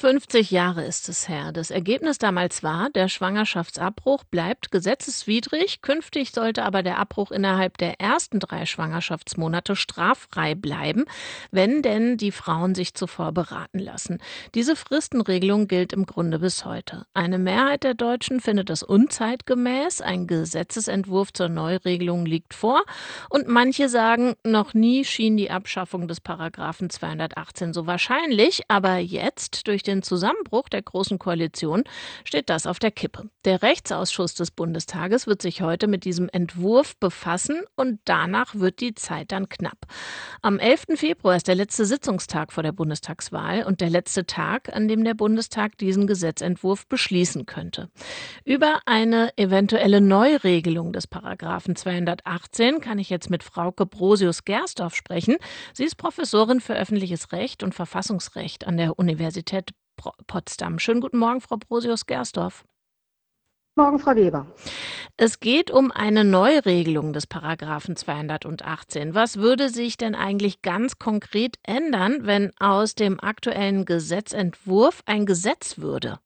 50 Jahre ist es her. Das Ergebnis damals war, der Schwangerschaftsabbruch bleibt gesetzeswidrig. Künftig sollte aber der Abbruch innerhalb der ersten 3 Schwangerschaftsmonate straffrei bleiben, wenn denn die Frauen sich zuvor beraten lassen. Diese Fristenregelung gilt im Grunde bis heute. Eine Mehrheit der Deutschen findet das unzeitgemäß. Ein Gesetzesentwurf zur Neuregelung liegt vor. Und manche sagen, noch nie schien die Abschaffung des Paragraphen 218 so wahrscheinlich, aber jetzt, durch den Zusammenbruch der Großen Koalition, steht das auf der Kippe. Der Rechtsausschuss des Bundestages wird sich heute mit diesem Entwurf befassen und danach wird die Zeit dann knapp. Am 11. Februar ist der letzte Sitzungstag vor der Bundestagswahl und der letzte Tag, an dem der Bundestag diesen Gesetzentwurf beschließen könnte. Über eine eventuelle Neuregelung des Paragraphen 218 kann ich jetzt mit Frauke Brosius-Gersdorf sprechen. Sie ist Professorin für öffentliches Recht und Verfassungsrecht an der Universität Potsdam. Schönen guten Morgen, Frau Brosius-Gersdorf. Morgen, Frau Weber. Es geht um eine Neuregelung des Paragraphen 218. Was würde sich denn eigentlich ganz konkret ändern, wenn aus dem aktuellen Gesetzentwurf ein Gesetz würde?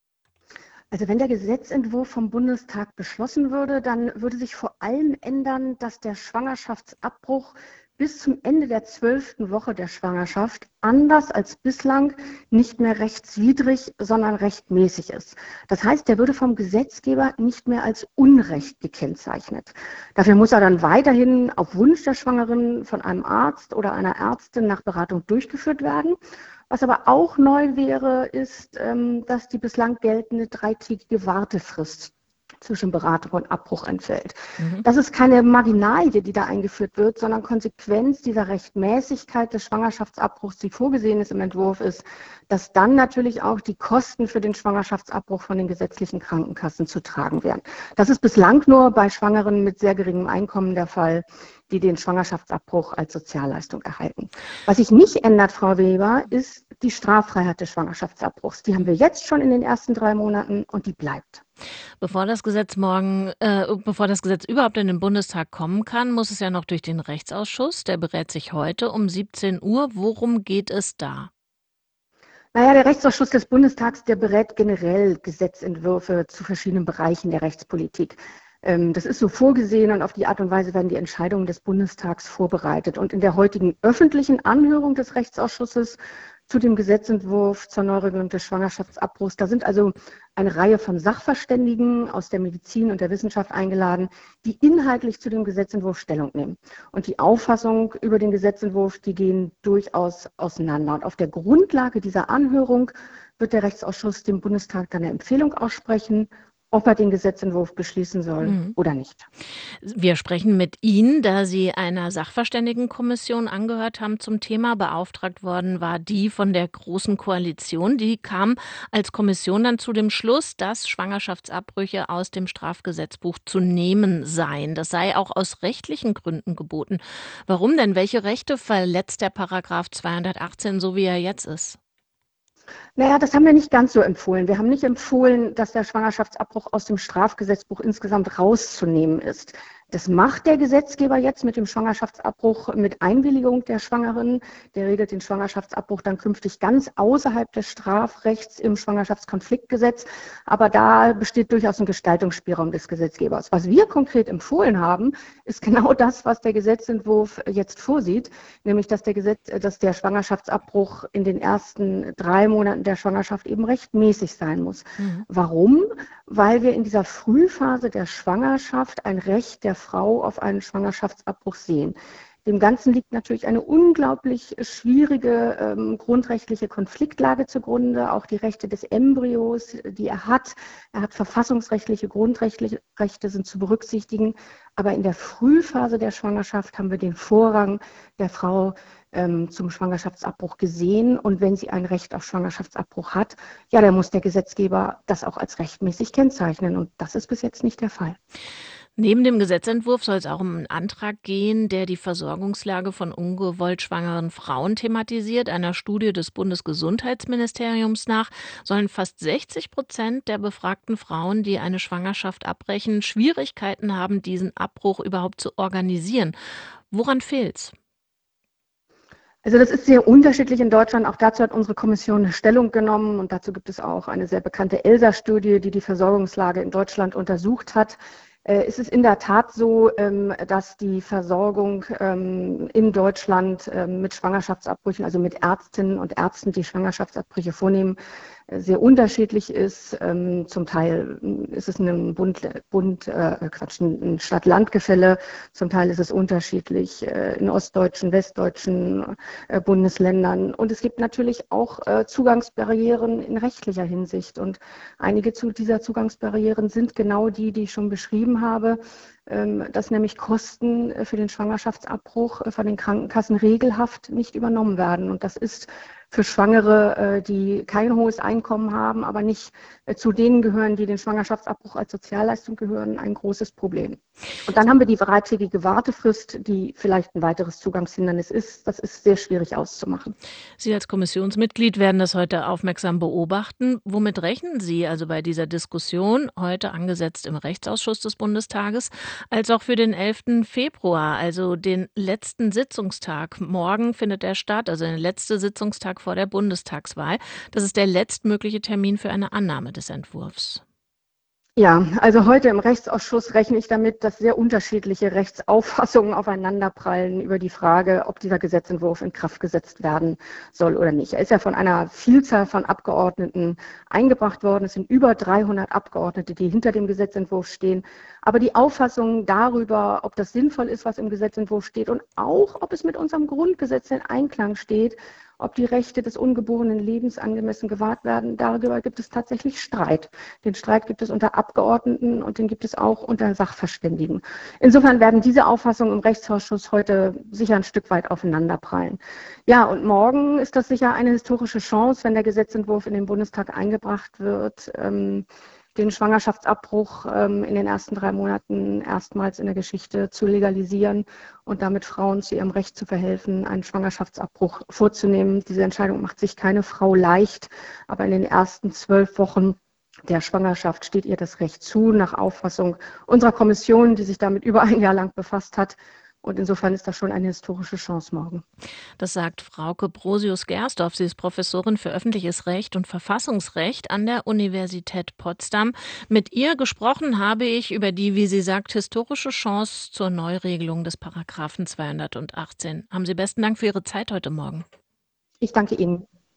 Also wenn der Gesetzentwurf vom Bundestag beschlossen würde, dann würde sich vor allem ändern, dass der Schwangerschaftsabbruch bis zum Ende der 12. Woche der Schwangerschaft anders als bislang nicht mehr rechtswidrig, sondern rechtmäßig ist. Das heißt, der würde vom Gesetzgeber nicht mehr als Unrecht gekennzeichnet. Dafür muss er dann weiterhin auf Wunsch der Schwangeren von einem Arzt oder einer Ärztin nach Beratung durchgeführt werden. Was aber auch neu wäre, ist, dass die bislang geltende 3-tägige Wartefrist zwischen Beratung und Abbruch entfällt. Mhm. Das ist keine Marginalie, die da eingeführt wird, sondern Konsequenz dieser Rechtmäßigkeit des Schwangerschaftsabbruchs, die vorgesehen ist im Entwurf, ist, dass dann natürlich auch die Kosten für den Schwangerschaftsabbruch von den gesetzlichen Krankenkassen zu tragen wären. Das ist bislang nur bei Schwangeren mit sehr geringem Einkommen der Fall, die den Schwangerschaftsabbruch als Sozialleistung erhalten. Was sich nicht ändert, Frau Weber, ist die Straffreiheit des Schwangerschaftsabbruchs. Die haben wir jetzt schon in den ersten 3 Monaten und die bleibt. Bevor das Gesetz überhaupt in den Bundestag kommen kann, muss es ja noch durch den Rechtsausschuss. Der berät sich heute um 17 Uhr. Worum geht es da? Naja, der Rechtsausschuss des Bundestags, der berät generell Gesetzentwürfe zu verschiedenen Bereichen der Rechtspolitik. Das ist so vorgesehen und auf die Art und Weise werden die Entscheidungen des Bundestags vorbereitet. Und in der heutigen öffentlichen Anhörung des Rechtsausschusses zu dem Gesetzentwurf zur Neuregelung des Schwangerschaftsabbruchs, da sind also eine Reihe von Sachverständigen aus der Medizin und der Wissenschaft eingeladen, die inhaltlich zu dem Gesetzentwurf Stellung nehmen. Und die Auffassung über den Gesetzentwurf, die gehen durchaus auseinander. Und auf der Grundlage dieser Anhörung wird der Rechtsausschuss dem Bundestag dann eine Empfehlung aussprechen, ob er den Gesetzentwurf beschließen soll Mhm. oder nicht. Wir sprechen mit Ihnen, da Sie einer Sachverständigenkommission angehört haben zum Thema. Beauftragt worden war die von der Großen Koalition. Die kam als Kommission dann zu dem Schluss, dass Schwangerschaftsabbrüche aus dem Strafgesetzbuch zu nehmen seien. Das sei auch aus rechtlichen Gründen geboten. Warum denn? Welche Rechte verletzt der Paragraph 218, so wie er jetzt ist? Naja, das haben wir nicht ganz so empfohlen. Wir haben nicht empfohlen, dass der Schwangerschaftsabbruch aus dem Strafgesetzbuch insgesamt rauszunehmen ist. Das macht der Gesetzgeber jetzt mit dem Schwangerschaftsabbruch mit Einwilligung der Schwangeren. Der regelt den Schwangerschaftsabbruch dann künftig ganz außerhalb des Strafrechts im Schwangerschaftskonfliktgesetz. Aber da besteht durchaus ein Gestaltungsspielraum des Gesetzgebers. Was wir konkret empfohlen haben, ist genau das, was der Gesetzentwurf jetzt vorsieht, nämlich dass der Schwangerschaftsabbruch in den ersten 3 Monaten der Schwangerschaft eben rechtmäßig sein muss. Mhm. Warum? Weil wir in dieser Frühphase der Schwangerschaft ein Recht der Frau auf einen Schwangerschaftsabbruch sehen. Dem Ganzen liegt natürlich eine unglaublich schwierige grundrechtliche Konfliktlage zugrunde, auch die Rechte des Embryos, die er hat. Er hat verfassungsrechtliche Grundrechte sind zu berücksichtigen, aber in der Frühphase der Schwangerschaft haben wir den Vorrang der Frau zum Schwangerschaftsabbruch gesehen. Und wenn sie ein Recht auf Schwangerschaftsabbruch hat, ja, dann muss der Gesetzgeber das auch als rechtmäßig kennzeichnen. Und das ist bis jetzt nicht der Fall. Neben dem Gesetzentwurf soll es auch um einen Antrag gehen, der die Versorgungslage von ungewollt schwangeren Frauen thematisiert. Einer Studie des Bundesgesundheitsministeriums nach sollen fast 60% der befragten Frauen, die eine Schwangerschaft abbrechen, Schwierigkeiten haben, diesen Abbruch überhaupt zu organisieren. Woran fehlt's? Also das ist sehr unterschiedlich in Deutschland. Auch dazu hat unsere Kommission eine Stellung genommen und dazu gibt es auch eine sehr bekannte ELSA-Studie, die die Versorgungslage in Deutschland untersucht hat. Es ist in der Tat so, dass die Versorgung in Deutschland mit Schwangerschaftsabbrüchen, also mit Ärztinnen und Ärzten, die Schwangerschaftsabbrüche vornehmen, sehr unterschiedlich ist. Zum Teil ist es ein Stadt-Land-Gefälle, zum Teil ist es unterschiedlich in ostdeutschen, westdeutschen Bundesländern. Und es gibt natürlich auch Zugangsbarrieren in rechtlicher Hinsicht. Und einige dieser Zugangsbarrieren sind genau die, die ich schon beschrieben habe, dass nämlich Kosten für den Schwangerschaftsabbruch von den Krankenkassen regelhaft nicht übernommen werden. Und das ist für Schwangere, die kein hohes Einkommen haben, aber nicht zu denen gehören, die den Schwangerschaftsabbruch als Sozialleistung gehören, ein großes Problem. Und dann haben wir die dreitägige Wartefrist, die vielleicht ein weiteres Zugangshindernis ist. Das ist sehr schwierig auszumachen. Sie als Kommissionsmitglied werden das heute aufmerksam beobachten. Womit rechnen Sie also bei dieser Diskussion, heute angesetzt im Rechtsausschuss des Bundestages, als auch für den 11. Februar, also den letzten Sitzungstag? Morgen findet er statt, also der letzte Sitzungstag vor der Bundestagswahl. Das ist der letztmögliche Termin für eine Annahme des Entwurfs. Ja, also heute im Rechtsausschuss rechne ich damit, dass sehr unterschiedliche Rechtsauffassungen aufeinanderprallen über die Frage, ob dieser Gesetzentwurf in Kraft gesetzt werden soll oder nicht. Er ist ja von einer Vielzahl von Abgeordneten eingebracht worden. Es sind über 300 Abgeordnete, die hinter dem Gesetzentwurf stehen. Aber die Auffassung darüber, ob das sinnvoll ist, was im Gesetzentwurf steht und auch, ob es mit unserem Grundgesetz in Einklang steht, ob die Rechte des ungeborenen Lebens angemessen gewahrt werden, darüber gibt es tatsächlich Streit. Den Streit gibt es unter Abgeordneten und den gibt es auch unter Sachverständigen. Insofern werden diese Auffassungen im Rechtsausschuss heute sicher ein Stück weit aufeinanderprallen. Ja, und morgen ist das sicher eine historische Chance, wenn der Gesetzentwurf in den Bundestag eingebracht wird, den Schwangerschaftsabbruch in den ersten 3 Monaten erstmals in der Geschichte zu legalisieren und damit Frauen zu ihrem Recht zu verhelfen, einen Schwangerschaftsabbruch vorzunehmen. Diese Entscheidung macht sich keine Frau leicht, aber in den ersten 12 Wochen der Schwangerschaft steht ihr das Recht zu, nach Auffassung unserer Kommission, die sich damit über ein Jahr lang befasst hat. Und insofern ist das schon eine historische Chance morgen. Das sagt Frauke Brosius-Gersdorf. Sie ist Professorin für öffentliches Recht und Verfassungsrecht an der Universität Potsdam. Mit ihr gesprochen habe ich über die, wie sie sagt, historische Chance zur Neuregelung des Paragraphen 218. Haben Sie besten Dank für Ihre Zeit heute Morgen. Ich danke Ihnen.